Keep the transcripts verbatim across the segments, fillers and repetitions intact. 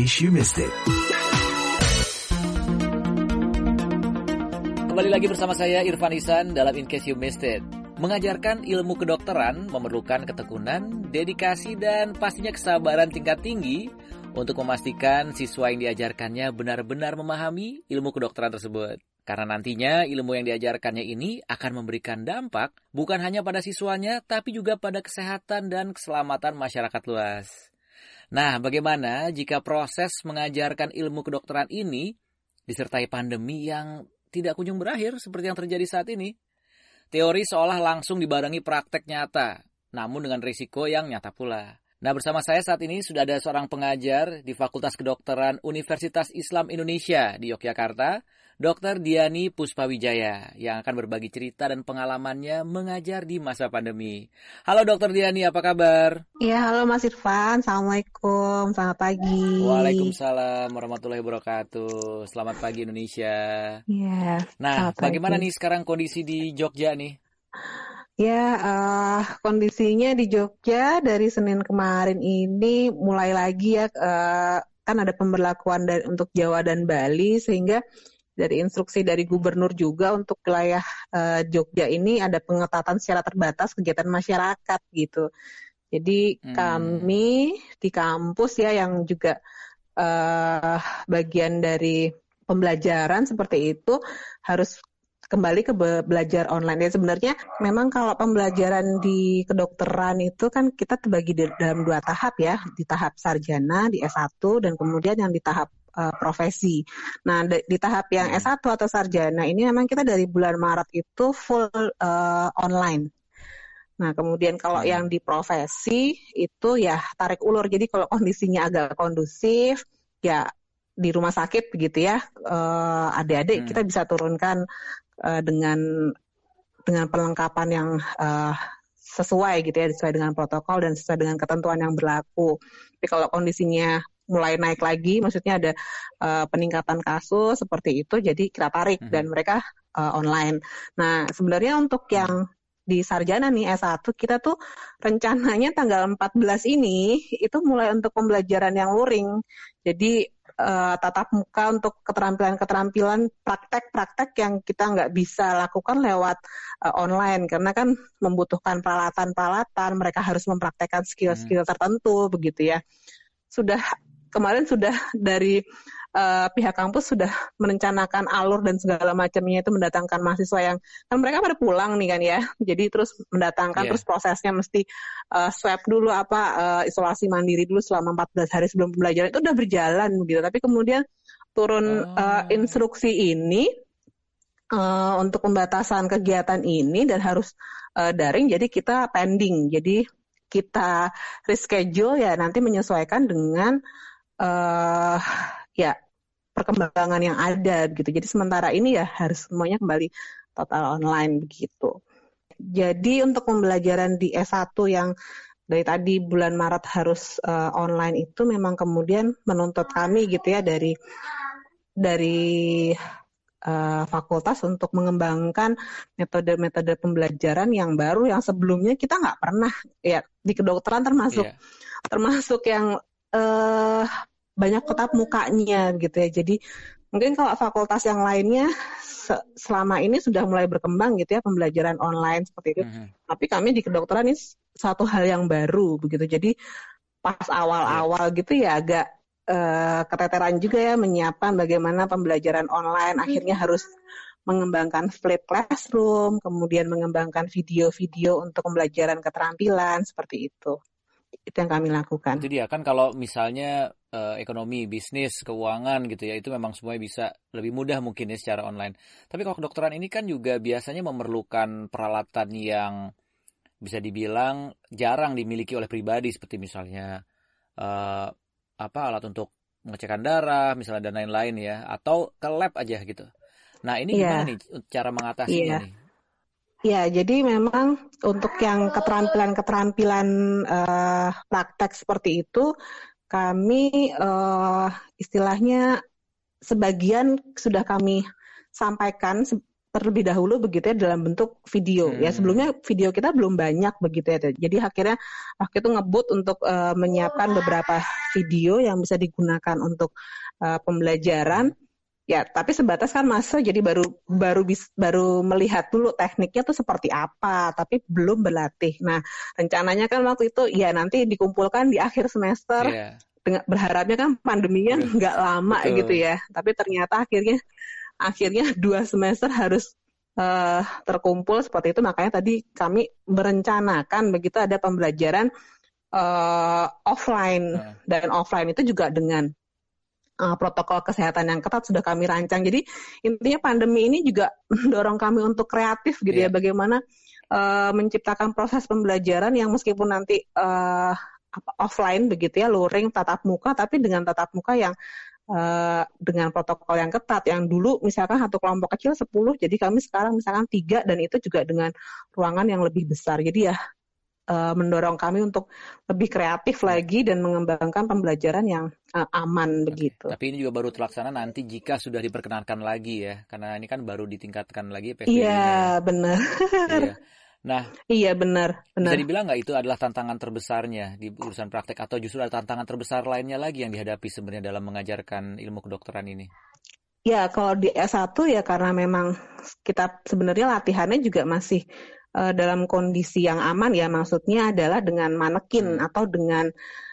case you missed it. Kembali lagi bersama saya Irfan Ihsan dalam In Case You Missed It. Mengajarkan ilmu kedokteran memerlukan ketekunan, dedikasi, dan pastinya kesabaran tingkat tinggi untuk memastikan siswa yang diajarkannya benar-benar memahami ilmu kedokteran tersebut. Karena nantinya ilmu yang diajarkannya ini akan memberikan dampak bukan hanya pada siswanya, tapi juga pada kesehatan dan keselamatan masyarakat luas. Nah, bagaimana jika proses mengajarkan ilmu kedokteran ini disertai pandemi yang tidak kunjung berakhir seperti yang terjadi saat ini? Teori seolah langsung dibarengi praktek nyata, namun dengan risiko yang nyata pula. Nah, bersama saya saat ini sudah ada seorang pengajar di Fakultas Kedokteran Universitas Islam Indonesia di Yogyakarta, Dokter Diani Puspawijaya, yang akan berbagi cerita dan pengalamannya mengajar di masa pandemi. Halo Dokter Diani, apa kabar? Ya, halo Mas Irfan, Assalamualaikum, selamat pagi. Waalaikumsalam warahmatullahi wabarakatuh, selamat pagi Indonesia. Ya. Nah, bagaimana pagi. nih sekarang kondisi di Jogja nih? Ya, uh, kondisinya di Jogja dari Senin kemarin ini mulai lagi ya, uh, kan ada pemberlakuan dari, untuk Jawa dan Bali, sehingga dari instruksi dari gubernur juga untuk wilayah uh, Jogja ini ada pengetatan secara terbatas kegiatan masyarakat gitu. Jadi hmm. kami di kampus ya yang juga uh, bagian dari pembelajaran seperti itu harus kembali ke be- belajar online. Ya sebenarnya memang kalau pembelajaran di kedokteran itu kan kita terbagi dalam dua tahap ya, di tahap sarjana di S satu dan kemudian yang di tahap Uh, profesi. Nah, di, di tahap yang S satu atau sarjana ini memang kita dari bulan Maret itu full uh, online. Nah, kemudian kalau hmm. yang di profesi itu ya tarik ulur. Jadi kalau kondisinya agak kondusif, ya di rumah sakit begitu ya, uh, adik-adik hmm. kita bisa turunkan uh, dengan dengan perlengkapan yang uh, sesuai gitu ya, sesuai dengan protokol dan sesuai dengan ketentuan yang berlaku. Tapi kalau kondisinya mulai naik lagi, maksudnya ada uh, peningkatan kasus seperti itu, jadi kita tarik mm-hmm. dan mereka uh, online. Nah, sebenarnya untuk yang di sarjana nih S satu, kita tuh rencananya tanggal empat belas ini itu mulai untuk pembelajaran yang luring. Jadi uh, tatap muka untuk keterampilan-keterampilan praktek-praktek yang kita nggak bisa lakukan lewat uh, online, karena kan membutuhkan peralatan-peralatan, mereka harus mempraktekkan skill-skill mm-hmm. tertentu begitu ya. Sudah Kemarin sudah dari uh, pihak kampus sudah merencanakan alur dan segala macamnya itu mendatangkan mahasiswa yang kan mereka pada pulang nih kan ya. Jadi terus mendatangkan yeah. terus prosesnya mesti uh, swab dulu apa uh, isolasi mandiri dulu selama empat belas hari sebelum pembelajaran, itu udah berjalan gitu. Tapi kemudian turun oh. uh, instruksi ini uh, untuk pembatasan kegiatan ini dan harus uh, daring, jadi kita pending. Jadi kita reschedule ya nanti menyesuaikan dengan Uh, ya perkembangan yang ada gitu. Jadi sementara ini ya harus semuanya kembali total online begitu. Jadi untuk pembelajaran di S satu yang dari tadi bulan Maret harus uh, online itu memang kemudian menuntut kami gitu ya dari dari uh, fakultas untuk mengembangkan metode-metode pembelajaran yang baru yang sebelumnya kita nggak pernah ya di kedokteran termasuk yeah. termasuk yang uh, banyak tatap mukanya gitu ya. Jadi mungkin kalau fakultas yang lainnya se- selama ini sudah mulai berkembang gitu ya pembelajaran online seperti itu. Mm-hmm. Tapi kami di kedokteran ini satu hal yang baru begitu. Jadi pas awal-awal yeah. gitu ya agak uh, keteteran juga ya menyiapkan bagaimana pembelajaran online. Mm-hmm. Akhirnya harus mengembangkan split classroom, kemudian mengembangkan video-video untuk pembelajaran keterampilan seperti itu. Itu yang kami lakukan. Itu dia kan kalau misalnya uh, ekonomi, bisnis, keuangan gitu ya, itu memang semuanya bisa lebih mudah mungkin ya secara online. Tapi kalau kedokteran ini kan juga biasanya memerlukan peralatan yang bisa dibilang jarang dimiliki oleh pribadi, seperti misalnya uh, apa alat untuk pengecekan darah, misalnya dan lain-lain ya, atau ke lab aja gitu. Nah ini gimana yeah. nih cara mengatasinya yeah. nih? Ya, jadi memang untuk yang keterampilan-keterampilan uh, praktek seperti itu, kami uh, istilahnya sebagian sudah kami sampaikan terlebih dahulu begitu ya dalam bentuk video. Hmm. Ya sebelumnya video kita belum banyak begitu ya. Jadi akhirnya waktu itu ngebut untuk uh, menyiapkan beberapa video yang bisa digunakan untuk uh, pembelajaran. Ya, tapi sebatas kan masa jadi baru baru bis, baru melihat dulu tekniknya tuh seperti apa, tapi belum berlatih. Nah, rencananya kan waktu itu ya nanti dikumpulkan di akhir semester. Yeah. Dengan berharapnya kan pandeminya nggak lama Betul. gitu ya. Tapi ternyata akhirnya akhirnya dua semester harus uh, terkumpul seperti itu. Makanya tadi kami merencanakan begitu ada pembelajaran uh, offline uh. dan offline itu juga dengan Uh, protokol kesehatan yang ketat sudah kami rancang. Jadi intinya pandemi ini juga mendorong kami untuk kreatif gitu yeah. ya, bagaimana uh, menciptakan proses pembelajaran yang meskipun nanti uh, offline begitu ya, luring tatap muka, tapi dengan tatap muka yang uh, dengan protokol yang ketat. Yang dulu misalkan satu kelompok kecil sepuluh, jadi kami sekarang misalkan tiga, dan itu juga dengan ruangan yang lebih besar. Jadi ya mendorong kami untuk lebih kreatif lagi dan mengembangkan pembelajaran yang uh, aman begitu. Tapi ini juga baru terlaksana nanti jika sudah diperkenankan lagi ya, karena ini kan baru ditingkatkan lagi P S B B-nya. Iya benar. Iya. Nah, iya benar. benar. Bisa dibilang nggak itu adalah tantangan terbesarnya di urusan praktek, atau justru ada tantangan terbesar lainnya lagi yang dihadapi sebenarnya dalam mengajarkan ilmu kedokteran ini? Ya kalau di S satu ya karena memang kita sebenarnya latihannya juga masih Uh, dalam kondisi yang aman ya, maksudnya adalah dengan manekin hmm. atau dengan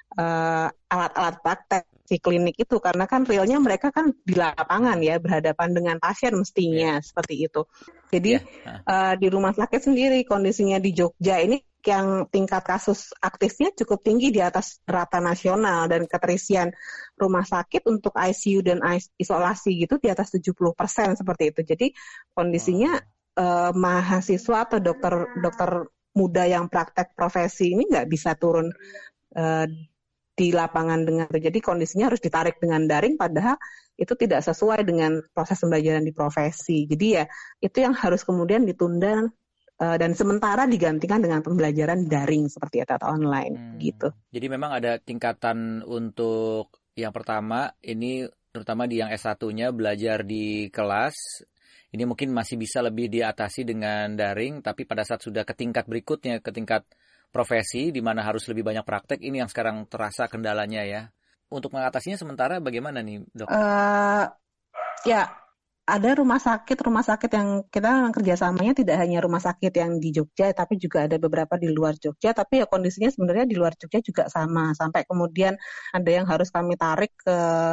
uh, alat-alat praktek si klinik itu, karena kan realnya mereka kan di lapangan ya, berhadapan dengan pasien mestinya yeah. seperti itu. Jadi yeah. uh, di rumah sakit sendiri kondisinya di Jogja ini yang tingkat kasus aktifnya cukup tinggi di atas rata nasional, dan keterisian rumah sakit untuk I C U dan isolasi gitu di atas tujuh puluh persen seperti itu. Jadi kondisinya oh. Uh, mahasiswa atau dokter dokter muda yang praktek profesi ini nggak bisa turun uh, di lapangan dengan itu. Jadi kondisinya harus ditarik dengan daring, padahal itu tidak sesuai dengan proses pembelajaran di profesi. Jadi ya itu yang harus kemudian ditunda uh, dan sementara digantikan dengan pembelajaran daring seperti itu atau online hmm. gitu. Jadi memang ada tingkatan untuk yang pertama ini, terutama di yang S satu-nya belajar di kelas. Ini mungkin masih bisa lebih diatasi dengan daring, tapi pada saat sudah ke tingkat berikutnya, ke tingkat profesi, di mana harus lebih banyak praktek, ini yang sekarang terasa kendalanya ya. Untuk mengatasinya sementara bagaimana nih, Dok? Uh, ya, ada rumah sakit, rumah sakit yang kita kerjasamanya tidak hanya rumah sakit yang di Jogja, tapi juga ada beberapa di luar Jogja, tapi ya kondisinya sebenarnya di luar Jogja juga sama. Sampai kemudian ada yang harus kami tarik ke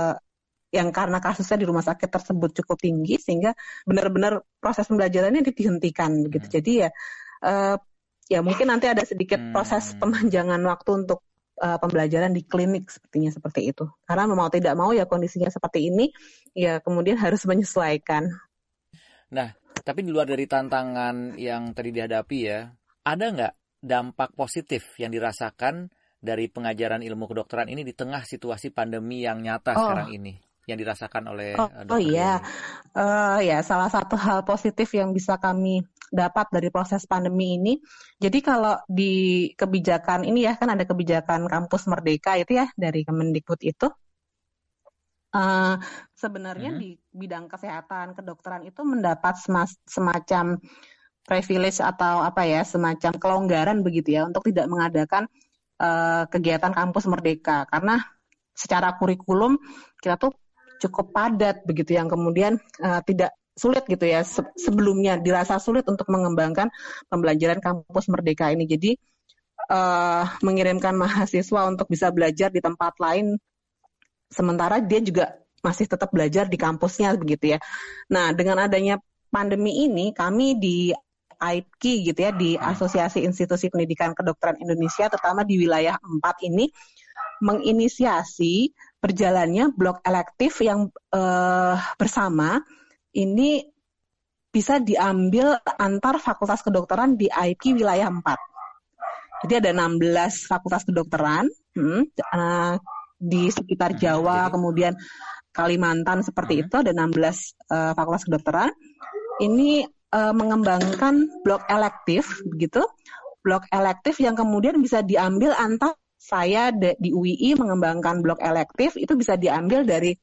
yang karena kasusnya di rumah sakit tersebut cukup tinggi sehingga benar-benar proses pembelajarannya dihentikan begitu. Hmm. Jadi ya uh, ya mungkin nanti ada sedikit hmm. proses pemanjangan waktu untuk uh, pembelajaran di klinik sepertinya seperti itu. Karena mau tidak mau ya kondisinya seperti ini ya kemudian harus menyesuaikan. Nah, tapi di luar dari tantangan yang tadi dihadapi ya, ada nggak dampak positif yang dirasakan dari pengajaran ilmu kedokteran ini di tengah situasi pandemi yang nyata oh. sekarang ini? Yang dirasakan oleh oh, dokter oh iya, uh, ya salah satu hal positif yang bisa kami dapat dari proses pandemi ini. Jadi kalau di kebijakan ini ya kan ada kebijakan kampus merdeka itu ya dari Kemendikbud itu. Uh, sebenarnya hmm. di bidang kesehatan kedokteran itu mendapat semas, semacam privilege atau apa ya, semacam kelonggaran begitu ya untuk tidak mengadakan uh, kegiatan kampus merdeka, karena secara kurikulum kita tuh cukup padat begitu, yang kemudian uh, tidak sulit gitu ya se- sebelumnya dirasa sulit untuk mengembangkan pembelajaran kampus merdeka ini. Jadi uh, mengirimkan mahasiswa untuk bisa belajar di tempat lain sementara dia juga masih tetap belajar di kampusnya begitu ya. Nah, dengan adanya pandemi ini kami di A I P K I gitu ya, di Asosiasi Institusi Pendidikan Kedokteran Indonesia terutama di wilayah empat ini menginisiasi berjalannya blok elektif yang uh, bersama ini bisa diambil antar fakultas kedokteran di A I P K I wilayah empat. Jadi ada enam belas fakultas kedokteran hmm, uh, di sekitar Jawa, kemudian Kalimantan seperti itu, ada enam belas uh, fakultas kedokteran. Ini uh, mengembangkan blok elektif begitu. Blok elektif yang kemudian bisa diambil antar saya di U I I mengembangkan blok elektif itu bisa diambil dari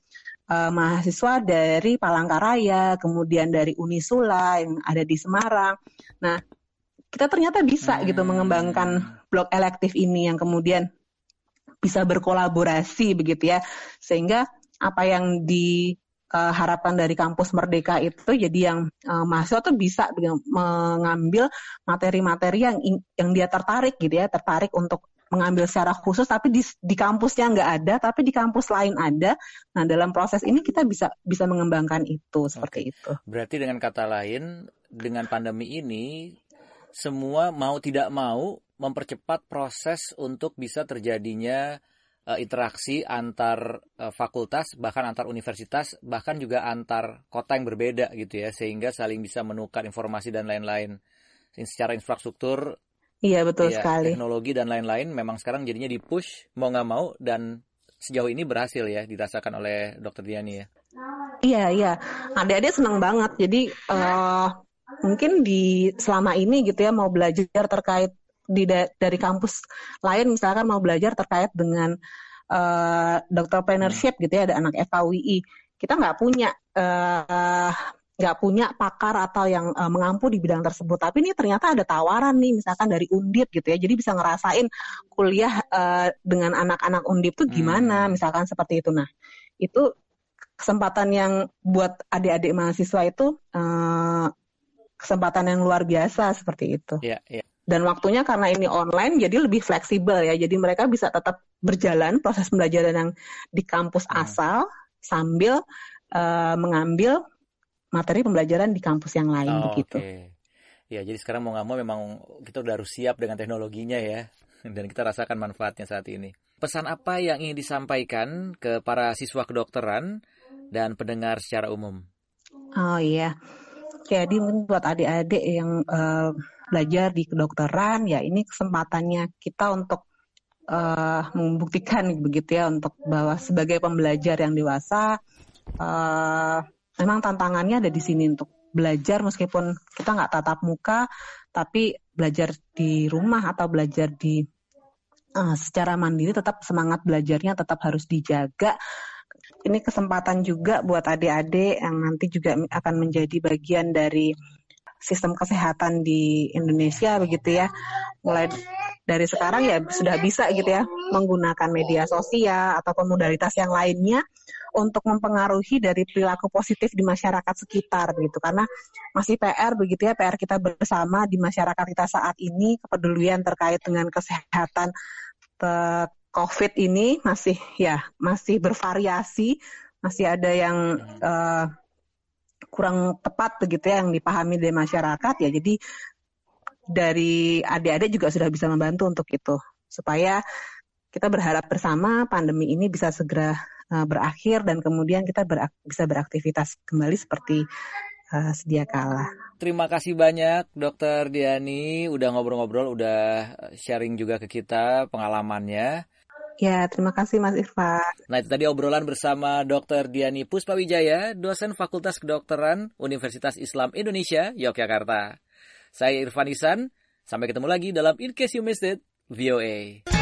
uh, mahasiswa dari Palangkaraya, kemudian dari Unisula yang ada di Semarang. Nah, kita ternyata bisa Hmm. gitu mengembangkan blok elektif ini yang kemudian bisa berkolaborasi begitu ya, sehingga apa yang diharapkan dari kampus Merdeka itu jadi yang uh, mahasiswa tuh bisa mengambil materi-materi yang yang dia tertarik gitu ya, tertarik untuk mengambil secara khusus, tapi di, di kampusnya nggak ada, tapi di kampus lain ada. Nah, dalam proses ini kita bisa bisa mengembangkan itu seperti Oke. itu. Berarti dengan kata lain, dengan pandemi ini, semua mau tidak mau mempercepat proses untuk bisa terjadinya uh, interaksi antar uh, fakultas, bahkan antar universitas, bahkan juga antar kota yang berbeda gitu ya, sehingga saling bisa menukar informasi dan lain-lain. Secara infrastruktur, Iya, betul ya, sekali. teknologi dan lain-lain memang sekarang jadinya di-push mau nggak mau, dan sejauh ini berhasil ya dirasakan oleh Dokter Diani ya. Iya, iya. Adik-adik senang banget. Jadi uh, mungkin di selama ini gitu ya mau belajar terkait di da- dari kampus lain, misalkan mau belajar terkait dengan uh, doctorpreneurship gitu ya, ada anak F K U I. Kita nggak punya uh, nggak punya pakar atau yang uh, mengampu di bidang tersebut. Tapi ini ternyata ada tawaran nih, misalkan dari Undip gitu ya. Jadi bisa ngerasain kuliah uh, dengan anak-anak Undip tuh gimana, Hmm. misalkan seperti itu. Nah, itu kesempatan yang buat adik-adik mahasiswa itu uh, kesempatan yang luar biasa seperti itu. Ya, ya. Dan waktunya karena ini online jadi lebih fleksibel ya. Jadi mereka bisa tetap berjalan proses pembelajaran yang di kampus Hmm. asal sambil uh, mengambil materi pembelajaran di kampus yang lain Oh, begitu. Oke. Ya, jadi sekarang mau nggak mau memang kita udah harus siap dengan teknologinya ya. Dan kita rasakan manfaatnya saat ini. Pesan apa yang ingin disampaikan ke para siswa kedokteran dan pendengar secara umum? Oh iya. Jadi mungkin buat adik-adik yang uh, belajar di kedokteran, ya ini kesempatannya kita untuk uh, membuktikan begitu ya, untuk bahwa sebagai pembelajar yang dewasa, uh, memang tantangannya ada di sini untuk belajar meskipun kita nggak tatap muka, tapi belajar di rumah atau belajar di uh, secara mandiri, tetap semangat belajarnya tetap harus dijaga. Ini kesempatan juga buat adik-adik yang nanti juga akan menjadi bagian dari sistem kesehatan di Indonesia begitu ya. Mulai dari sekarang ya sudah bisa gitu ya menggunakan media sosial ataupun modalitas yang lainnya untuk mempengaruhi dari perilaku positif di masyarakat sekitar begitu. Karena masih P R begitu ya, P R kita bersama di masyarakat kita saat ini, kepedulian terkait dengan kesehatan te- COVID ini masih ya masih bervariasi, masih ada yang uh, kurang tepat begitu ya yang dipahami dari masyarakat ya. Jadi dari adik-adik juga sudah bisa membantu untuk itu, supaya kita berharap bersama pandemi ini bisa segera uh, berakhir dan kemudian kita berak- bisa beraktivitas kembali seperti uh, sedia kala. Terima kasih banyak Dokter Diani udah ngobrol-ngobrol, udah sharing juga ke kita pengalamannya. Ya, terima kasih Mas Irfan. Nah, itu tadi obrolan bersama Dokter Diani Puspawijaya, dosen Fakultas Kedokteran Universitas Islam Indonesia, Yogyakarta. Saya Irfan Ihsan, sampai ketemu lagi dalam In Case You Missed It, V O A.